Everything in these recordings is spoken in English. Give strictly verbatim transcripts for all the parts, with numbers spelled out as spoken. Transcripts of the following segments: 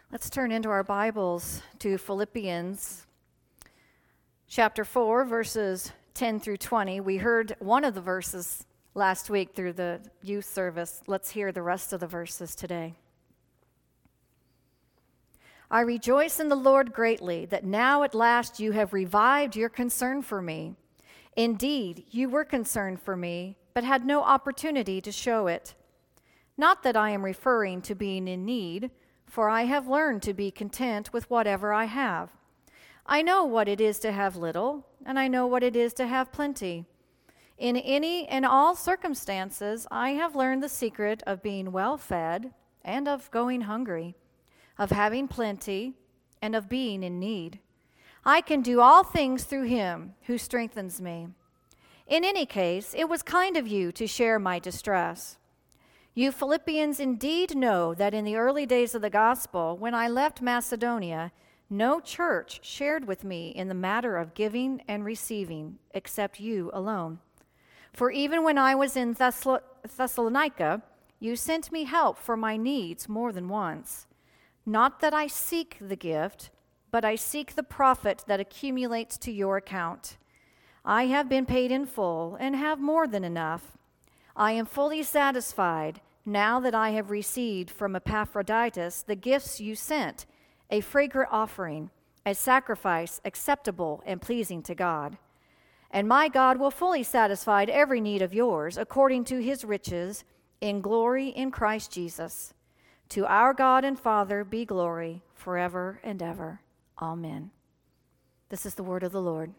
Let's turn into our Bibles to Philippians chapter four, verses ten through twenty. We heard one of the verses last week through the youth service. Let's hear the rest of the verses today. I rejoice in the Lord greatly that now at last you have revived your concern for me. Indeed, you were concerned for me, but had no opportunity to show it. Not that I am referring to being in need, for I have learned to be content with whatever I have. I know what it is to have little, and I know what it is to have plenty. In any and all circumstances, I have learned the secret of being well fed and of going hungry, of having plenty and of being in need. I can do all things through him who strengthens me. In any case, it was kind of you to share my distress. You Philippians indeed know that in the early days of the gospel, when I left Macedonia, no church shared with me in the matter of giving and receiving, except you alone. For even when I was in Thessal- Thessalonica, you sent me help for my needs more than once. Not that I seek the gift, but I seek the profit that accumulates to your account. I have been paid in full and have more than enough. I am fully satisfied now that I have received from Epaphroditus the gifts you sent, a fragrant offering, a sacrifice acceptable and pleasing to God. And my God will fully satisfy every need of yours according to his riches in glory in Christ Jesus. To our God and Father be glory forever and ever. Amen. This is the word of the Lord.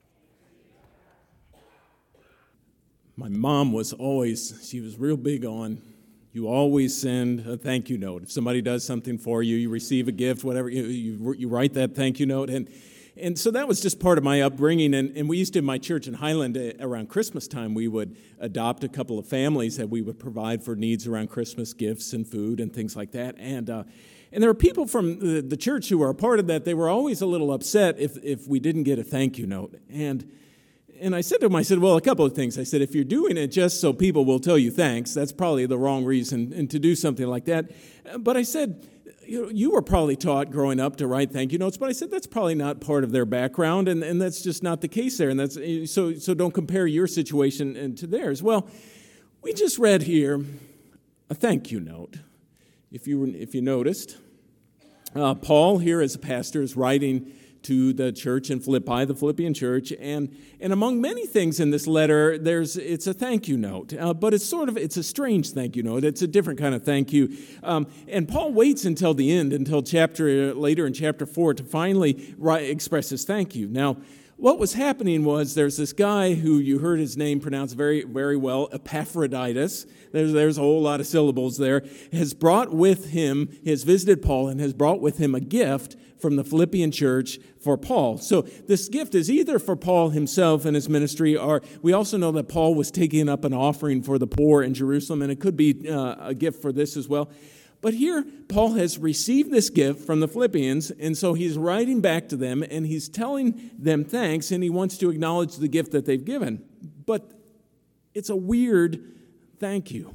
My mom was always, she was real big on, you always send a thank you note. If somebody does something for you, you receive a gift, whatever, you you, you write that thank you note. And and so that was just part of my upbringing. And, and we used to, in my church in Highland, uh, around Christmas time, we would adopt a couple of families that we would provide for needs around Christmas, gifts and food and things like that. And uh, and there were people from the, the church who were a part of that. They were always a little upset if if we didn't get a thank you note. And And I said to him, I said, well, a couple of things. I said, if you're doing it just so people will tell you thanks, that's probably the wrong reason and to do something like that. But I said, you know, you were probably taught growing up to write thank you notes, but I said that's probably not part of their background, and, and that's just not the case there. And that's so so don't compare your situation to theirs. Well, we just read here a thank you note. If you if you noticed, uh, Paul here as a pastor is writing to the church in Philippi, the Philippian church, and and among many things in this letter, there's it's a thank you note, uh, but it's sort of it's a strange thank you note. It's a different kind of thank you, um, and Paul waits until the end, until chapter later in chapter four, to finally write, express his thank you. Now, what was happening was there's this guy who you heard his name pronounced very, very well, Epaphroditus. There's, there's a whole lot of syllables there. Has brought with him, has visited Paul and has brought with him a gift from the Philippian church for Paul. So this gift is either for Paul himself and his ministry, or we also know that Paul was taking up an offering for the poor in Jerusalem, and it could be uh, a gift for this as well. But here, Paul has received this gift from the Philippians, and so he's writing back to them, and he's telling them thanks, and he wants to acknowledge the gift that they've given. But it's a weird thank you.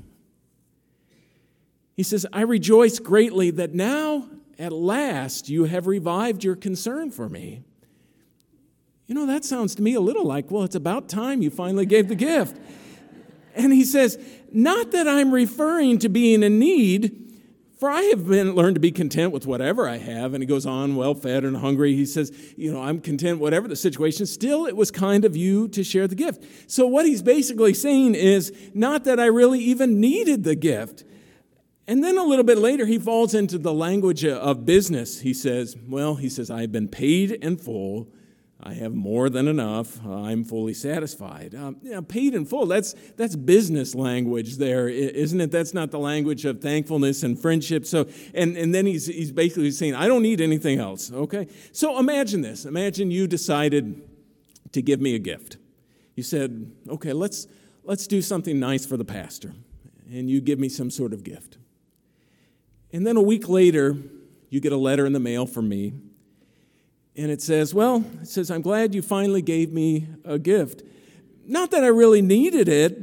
He says, I rejoice greatly that now, at last, you have revived your concern for me. You know, that sounds to me a little like, well, it's about time you finally gave the gift. And he says, not that I'm referring to being in need, for I have been learned to be content with whatever I have. And he goes on, well-fed and hungry. He says, you know, I'm content whatever the situation. Still, it was kind of you to share the gift. So what he's basically saying is not that I really even needed the gift. And then a little bit later, he falls into the language of business. He says, well, he says, I've been paid in full. I have more than enough. I'm fully satisfied. Um, you know, paid in full, that's that's business language there, isn't it? That's not the language of thankfulness and friendship. So, and, and then he's he's basically saying, I don't need anything else, okay? So imagine this. Imagine you decided to give me a gift. You said, okay, let's let's do something nice for the pastor. And you give me some sort of gift. And then a week later, you get a letter in the mail from me. And it says, well, it says, I'm glad you finally gave me a gift. Not that I really needed it, but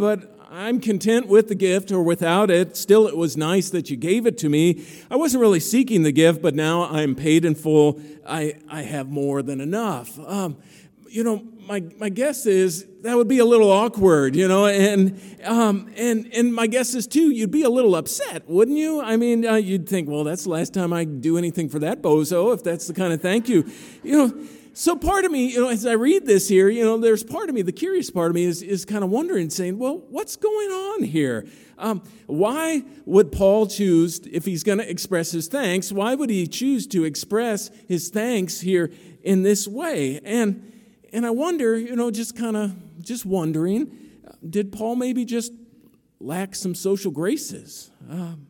I'm content with the gift or without it. Still, it was nice that you gave it to me. I wasn't really seeking the gift, but now I'm paid in full. I, I have more than enough. Um, you know, my my guess is that would be a little awkward, you know, and um, and and my guess is too, you'd be a little upset, wouldn't you? I mean, uh, you'd think, well, that's the last time I do anything for that bozo, if that's the kind of thank you, you know. So part of me, you know, as I read this here, you know, there's part of me, the curious part of me is is kind of wondering, saying, well, what's going on here? Um, why would Paul choose, if he's going to express his thanks, why would he choose to express his thanks here in this way? And And I wonder, you know, just kind of, just wondering, did Paul maybe just lack some social graces? Um,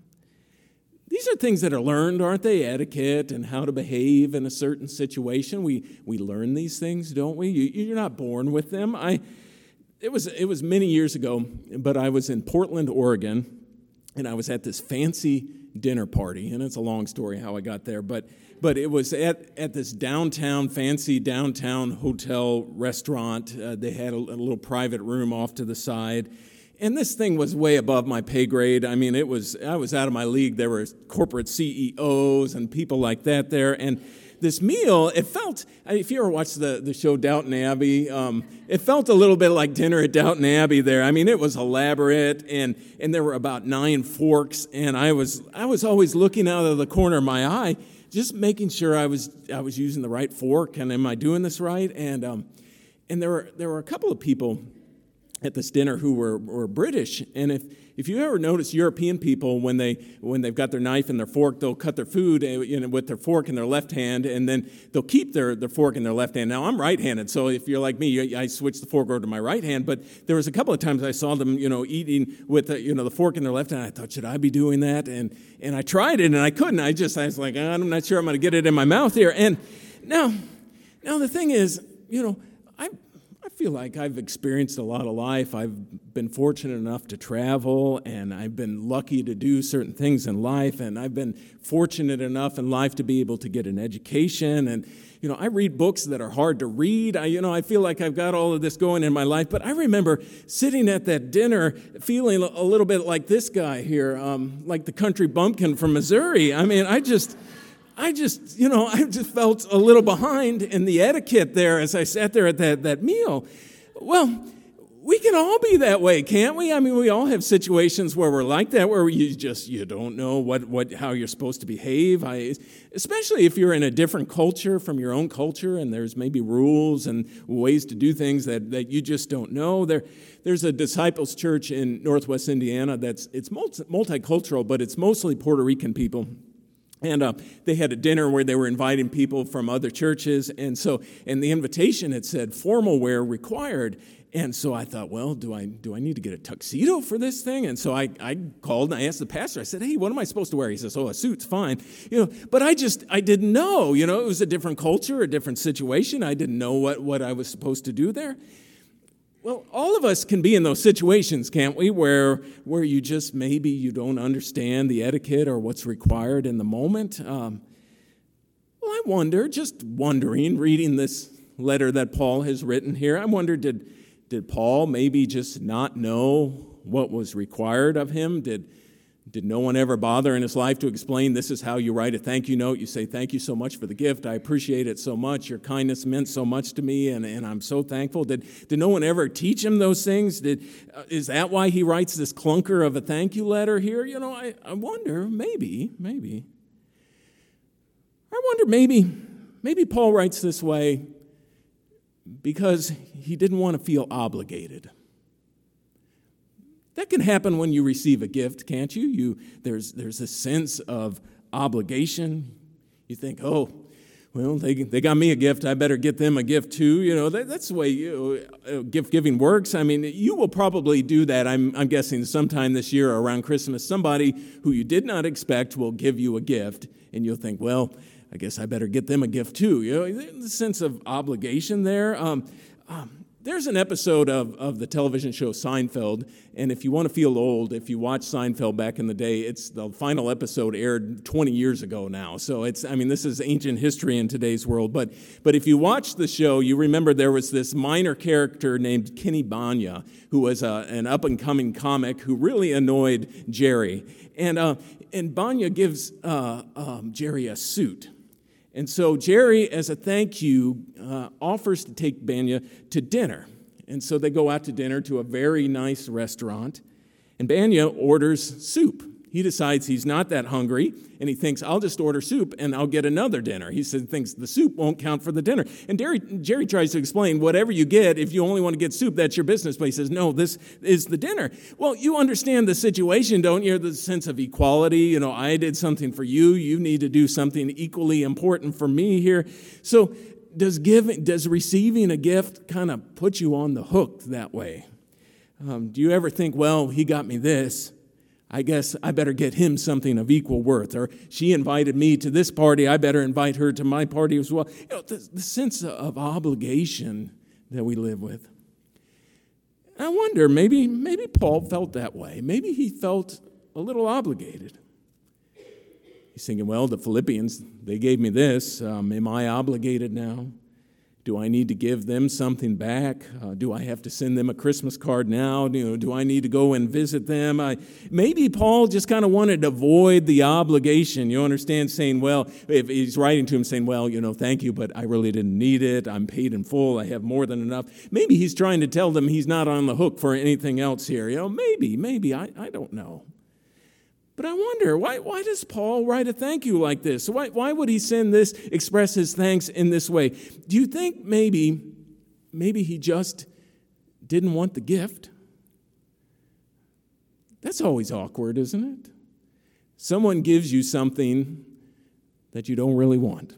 these are things that are learned, aren't they? Etiquette and how to behave in a certain situation. We we learn these things, don't we? You, you're not born with them. I, it was it was many years ago, but I was in Portland, Oregon, and I was at this fancy dinner party, and it's a long story how I got there, but but it was at, at this downtown, fancy downtown hotel restaurant. Uh, they had a, a little private room off to the side, and this thing was way above my pay grade. I mean, it was I was out of my league. There were corporate C E Os and people like that there, and this meal, it felt, if you ever watched the, the show Downton Abbey, um, it felt a little bit like dinner at Downton Abbey there. I mean, it was elaborate, and and there were about nine forks, and I was I was always looking out of the corner of my eye, just making sure I was I was using the right fork, and am I doing this right? And um, and there were there were a couple of people at this dinner who were, were British, and if if you ever notice European people, when they when they've got their knife and their fork, they'll cut their food you know, with their fork in their left hand, and then they'll keep their, their fork in their left hand. Now I'm right-handed, so if you're like me, I switch the fork over to my right hand. But there was a couple of times I saw them, you know, eating with the, you know the fork in their left hand. I thought, should I be doing that? And and I tried it, and I couldn't. I just I was like, I'm not sure I'm going to get it in my mouth here. And now, now the thing is, you know, I. I feel like I've experienced a lot of life. I've been fortunate enough to travel, and I've been lucky to do certain things in life, and I've been fortunate enough in life to be able to get an education. And, you know, I read books that are hard to read. I, you know, I feel like I've got all of this going in my life, but I remember sitting at that dinner feeling a little bit like this guy here, um, like the country bumpkin from Missouri. I mean, I just... I just, you know, I just felt a little behind in the etiquette there as I sat there at that, that meal. Well, we can all be that way, can't we? I mean, we all have situations where we're like that, where you just, you don't know what, what how you're supposed to behave. I, especially if you're in a different culture from your own culture, and there's maybe rules and ways to do things that, that you just don't know. There, there's a disciples church in Northwest Indiana that's, it's multi, multicultural, but it's mostly Puerto Rican people. And uh, they had a dinner where they were inviting people from other churches. And so, and the invitation had said formal wear required. And so I thought, well, do I do I need to get a tuxedo for this thing? And so I, I called and I asked the pastor, I said, hey, what am I supposed to wear? He says, oh, a suit's fine. You know, but I just, I didn't know. You know, it was a different culture, a different situation. I didn't know what, what I was supposed to do there. Well, all of us can be in those situations, can't we, where where you just maybe you don't understand the etiquette or what's required in the moment. Um, well, I wonder, just wondering, reading this letter that Paul has written here, I wonder, did did Paul maybe just not know what was required of him? Did Did no one ever bother in his life to explain this is how you write a thank you note? You say, thank you so much for the gift. I appreciate it so much. Your kindness meant so much to me, and, and I'm so thankful. Did, did no one ever teach him those things? Did, uh, is that why he writes this clunker of a thank you letter here? You know, I, I wonder, maybe, maybe. I wonder, maybe, maybe Paul writes this way because he didn't want to feel obligated. That can happen when you receive a gift, can't you? You there's there's a sense of obligation. You think, oh, well, they they got me a gift. I better get them a gift too. You know, that, that's the way you, uh, gift giving works. I mean, you will probably do that. I'm I'm guessing sometime this year around Christmas, somebody who you did not expect will give you a gift, and you'll think, well, I guess I better get them a gift too. You know, the sense of obligation there. Um, um, There's an episode of, of the television show Seinfeld, and if you want to feel old, if you watch Seinfeld back in the day, it's the final episode aired twenty years ago now. So it's, I mean, this is ancient history in today's world. But but if you watch the show, you remember there was this minor character named Kenny Banya, who was a, an up-and-coming comic who really annoyed Jerry. And uh, and Banya gives uh, um, Jerry a suit. And so Jerry, as a thank you, uh, offers to take Banya to dinner. And so they go out to dinner to a very nice restaurant, and Banya orders soup. He decides he's not that hungry, and he thinks, I'll just order soup, and I'll get another dinner. He said, thinks the soup won't count for the dinner. And Jerry, Jerry tries to explain, whatever you get, if you only want to get soup, that's your business. But he says, no, this is the dinner. Well, you understand the situation, don't you? The sense of equality. You know, I did something for you. You need to do something equally important for me here. So does giving, does receiving a gift kind of put you on the hook that way? Um, do you ever think, well, he got me this, I guess I better get him something of equal worth. Or she invited me to this party, I better invite her to my party as well. You know, the, the sense of obligation that we live with. I wonder, maybe, maybe Paul felt that way. Maybe he felt a little obligated. He's thinking, well, the Philippians, they gave me this. Um, am I obligated now? Do I need to give them something back? Uh, do I have to send them a Christmas card now? You know, do I need to go and visit them? I, maybe Paul just kind of wanted to avoid the obligation. You understand, saying, well, if he's writing to him saying, well, you know, thank you, but I really didn't need it. I'm paid in full. I have more than enough. Maybe he's trying to tell them he's not on the hook for anything else here. You know, maybe, maybe, I, I don't know. But I wonder, why, why does Paul write a thank you like this? Why, why would he send this, express his thanks in this way? Do you think maybe, maybe he just didn't want the gift? That's always awkward, isn't it? Someone gives you something that you don't really want.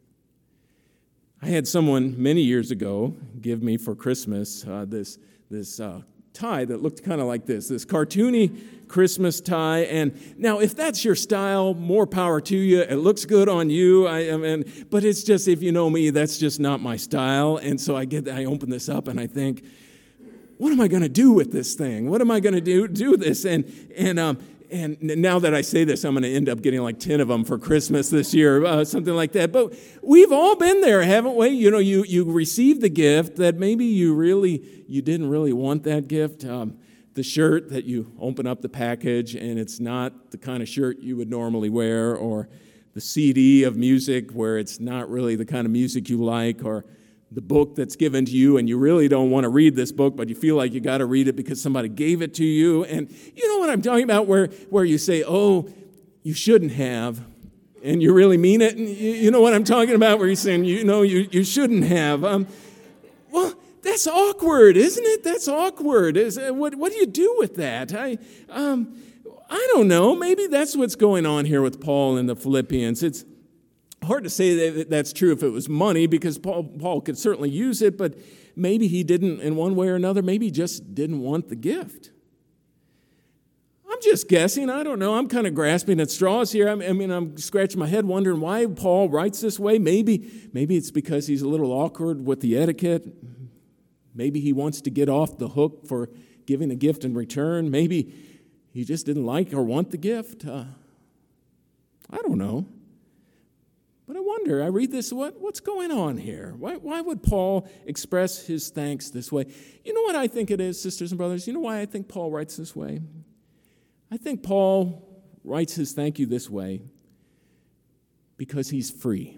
I had someone many years ago give me for Christmas uh, this, this uh, tie that looked kind of like this, this cartoony Christmas tie. And now, if that's your style, more power to you. It looks good on you. I, I mean, but it's just, if you know me, that's just not my style. And so I get, I open this up and I think, what am I going to do with this thing? What am I going to do do this? And and um and now that I say this, I'm going to end up getting like ten of them for Christmas this year, uh, something like that. But we've all been there, haven't we? You know, you you receive the gift that maybe you really you didn't really want that gift. Um, the shirt that you open up the package and it's not the kind of shirt you would normally wear, or the C D of music where it's not really the kind of music you like, or the book that's given to you and you really don't want to read this book, but you feel like you got to read it because somebody gave it to you. And you know what I'm talking about, where, where you say, oh, you shouldn't have, and you really mean it. And you, you know what I'm talking about, where you're saying, you know, you, you shouldn't have. Um, well, that's awkward, isn't it? That's awkward. Is, uh, what, what do you do with that? I, um, I don't know. Maybe that's what's going on here with Paul in the Philippians. It's hard to say that that's true if it was money, because Paul, Paul could certainly use it, but maybe he didn't in one way or another. Maybe he just didn't want the gift. I'm just guessing. I don't know. I'm kind of grasping at straws here. I mean, I'm scratching my head wondering why Paul writes this way. Maybe, maybe it's because he's a little awkward with the etiquette. Maybe he wants to get off the hook for giving a gift in return. Maybe he just didn't like or want the gift. Uh, I don't know. But I wonder, I read this, what, what's going on here? Why, why would Paul express his thanks this way? You know what I think it is, sisters and brothers? You know why I think Paul writes this way? I think Paul writes his thank you this way because he's free.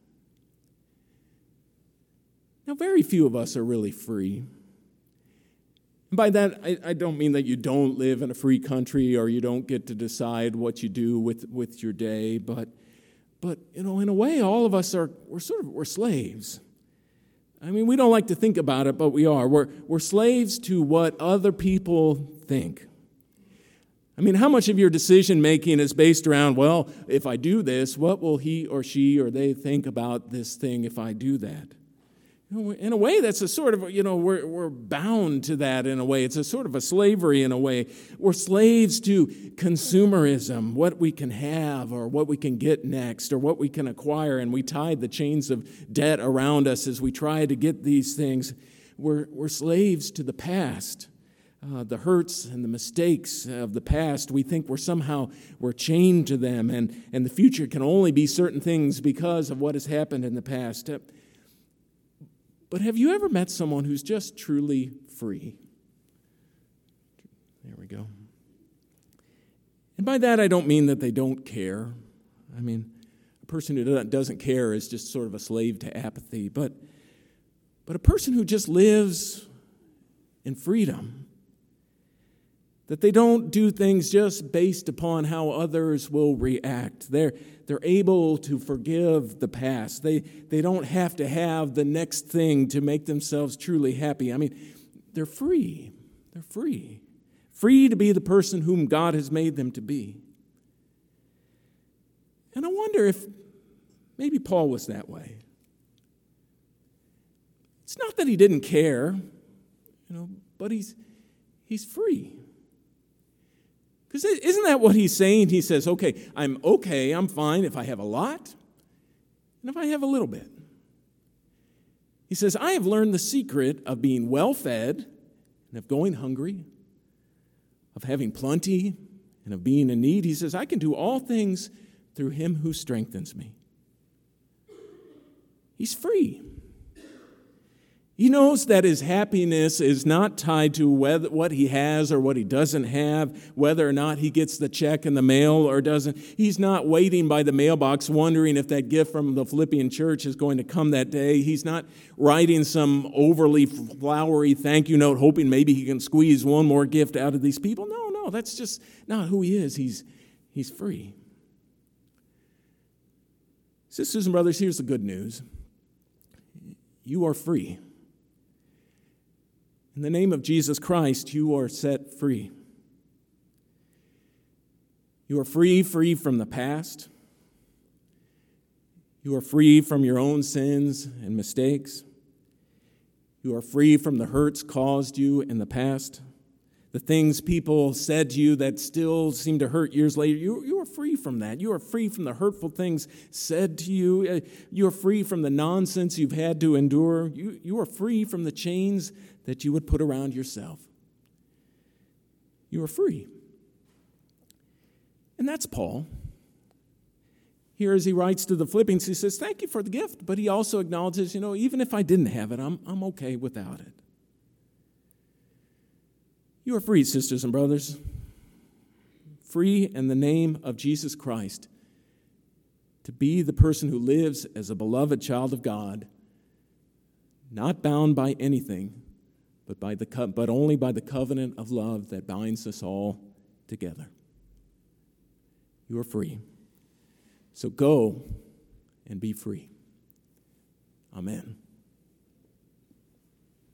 Now, very few of us are really free. And by that, I, I don't mean that you don't live in a free country or you don't get to decide what you do with, with your day, but But, you know, in a way, all of us are, we're sort of, we're slaves. I mean, we don't like to think about it, but we are. We're, we're slaves to what other people think. I mean, how much of your decision-making is based around, well, if I do this, what will he or she or they think about this thing if I do that? You know, in a way, that's a sort of, you know, we're, we're bound to that in a way. It's a sort of a slavery in a way. We're slaves to consumerism, what we can have or what we can get next or what we can acquire, and we tie the chains of debt around us as we try to get these things. we're, we're slaves to the past. Uh, the hurts and the mistakes of the past, we think we're somehow we're chained to them, and, and the future can only be certain things because of what has happened in the past. Uh, but have you ever met someone who's just truly free? There we go. And by that, I don't mean that they don't care. I mean, a person who doesn't care is just sort of a slave to apathy. But, but a person who just lives in freedom, that they don't do things just based upon how others will react. They're, they're able to forgive the past. They, they don't have to have the next thing to make themselves truly happy. I mean, they're free. They're free. Free to be the person whom God has made them to be. And I wonder if maybe Paul was that way. It's not that he didn't care, you know, but he's he's free. Because isn't that what he's saying? He says, okay, I'm okay, I'm fine if I have a lot, and if I have a little bit. He says, I have learned the secret of being well-fed and of going hungry, of having plenty and of being in need. He says, I can do all things through him who strengthens me. He's free. He knows that his happiness is not tied to whether, what he has or what he doesn't have, whether or not he gets the check in the mail or doesn't. He's not waiting by the mailbox wondering if that gift from the Philippian church is going to come that day. He's not writing some overly flowery thank you note hoping maybe he can squeeze one more gift out of these people. No, no, that's just not who he is. He's, he's free. Sisters and brothers, here's the good news. You are free. In the name of Jesus Christ, you are set free. You are free, free from the past. You are free from your own sins and mistakes. You are free from the hurts caused you in the past. The things people said to you that still seem to hurt years later, you, you are free from that. You are free from the hurtful things said to you. You are free from the nonsense you've had to endure. You, you are free from the chains that you would put around yourself. You are free. And that's Paul. Here as he writes to the Philippians, he says, thank you for the gift, but he also acknowledges, you know, even if I didn't have it, I'm, I'm okay without it. You are free, sisters and brothers. Free in the name of Jesus Christ to be the person who lives as a beloved child of God, not bound by anything, but by the co- but only by the covenant of love that binds us all together. You are free. So go and be free. Amen.